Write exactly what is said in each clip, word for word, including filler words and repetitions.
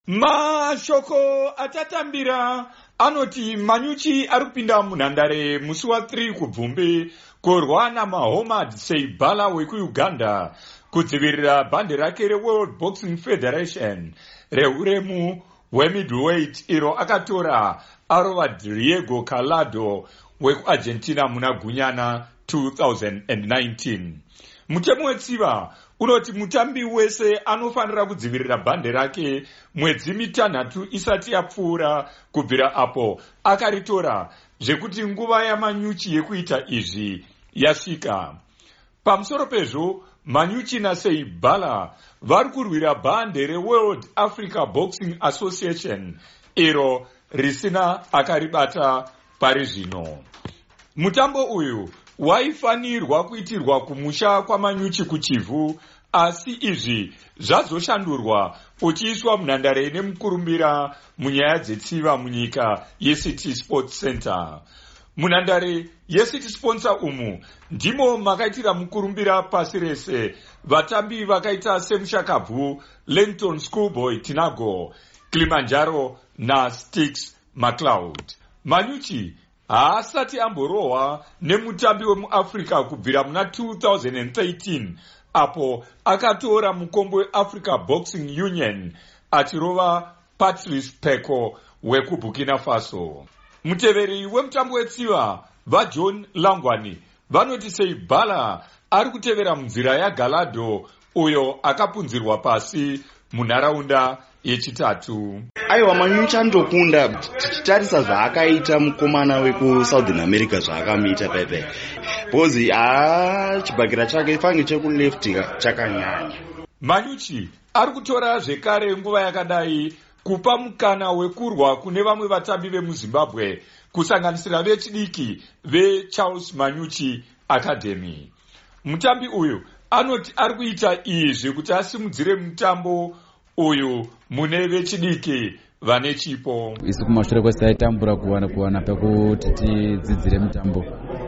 Mashoko atatambira anoti Manyuchi arikupinda munhandare musi wa3 kubvumbi kurwa naMohamed Seibala wekuUganda kudzivirira bhande rake reWorld Boxing Federation reuremu hwemiddleweight iro akatora arova Diego Calado wekuArgentina muna Gunyana two thousand nineteen. Mutemo wetsiva unoti mutambi wese anofanira kudzivirira bhande rake mwedzi mitanhatu isati yapfuura kubvira apo akaritora, zvekuti nguva yaManyuchi yekuita izvi yasvika. Pamusoro pezvo, Manyuchi naSeibala vari kurwira bhande reWorld Africa Boxing Association iro risina akaribata pari zvino. Mutambo uyu waifanirwa kuitirwa kumusha kwaManyuchi kuchivhu, asi izvi zvazoshandurwa uchiiswa munhandare ine mukurumbira munyaya dzetsiva munyika yeCity Sports Center. Munhandare yeCity Sponsor umu ndimo makaitira mukurumbira pasi rese vatambi vakaita semushakabvu Lenton Schoolboy Tinago, Kilimanjaro naStix McLeod. Manyuchi haasati amborohwa nemutambi wemuAfrica kubvira muna two thousand thirteen apo akatora mukombo weAfrica Boxing Union achirova Patrice Peko wekuBurkina Faso. Muteveri wemutambo wetsiva vaJohn Langwani vanoti Seibala ari kutevera munzira yaGalado uyo akapunzirwa pasi munharaunda yechitatu. Aiwa, Manyuchi andokunda tichitarisa zvaakaita mukomana wekusouthern America zvaakamuita pepe. Bozi ah chibhakira chake fange chekulefti chakanyanya. Manyuchi ari kutora zvekare nguva yakadai kupa mukana wekurwa kune vamwe vatambi vemuZimbabwe kusanganisira vechidiki veCharles Manyuchi Academy. Mutambi uyu anoti ari kuita izvi kuti asimudzire mutambo uyu mune vechidiki vane chipo. Isu kumashure kwese taitambura kuwana kuwana pekuti tidzidzire mutambo,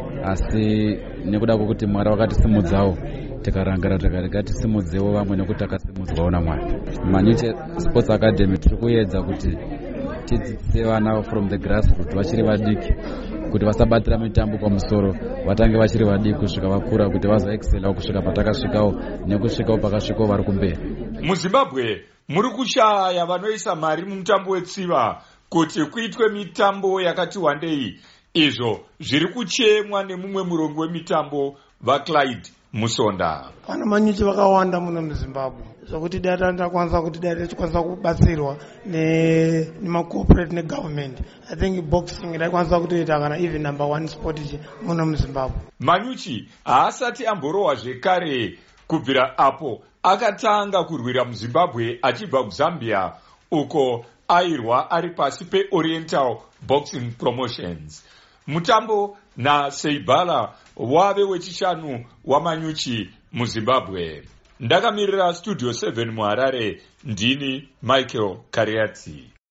asi nekuda kwokuti Mwari wakatisimudzawo tikarangara tikarega tisimudzewo vamwe nekuti takasimudzwawo naMwari. Manyuchi Sports Academy tiri kuedza kuti tidzidzise vana from the grassroots vachiri vadiki kuti vasabatira mitambo pamusoro, vatange vachiri vadiki kusvika vakura kuti vazoexcelawo kusvika patakasvikawo nekusvikawo pakasvikawo vari kumberi. MuZimbabwe muri kushaya vanoisa mari mumutambo wetsiva kuti kuitwe mitambo yakati wandei, izvo zviri kuchemwa nemumwe murongo wemitambo vaClyde Musonda. Vana Manyuchi vakawanda muno muZimbabwe zvokuti data ndakwanisa kuti data tikwanisa kubatsirwa nemacorporate negovernment. I think boxing ndakwanisa kutoita kana even number one sport muno muZimbabwe. Manyuchi haasati amborohwa zvekare kubvira apo akatanga kurwira muZimbabwe achibva kuZambia uko airwa ari pasi peOriental Boxing Promotions. Mutambo naSeibala wave wechishanu waManyuchi muZimbabwe. Ndakamirira Studio seven muHarare, ndini Michael Kariati.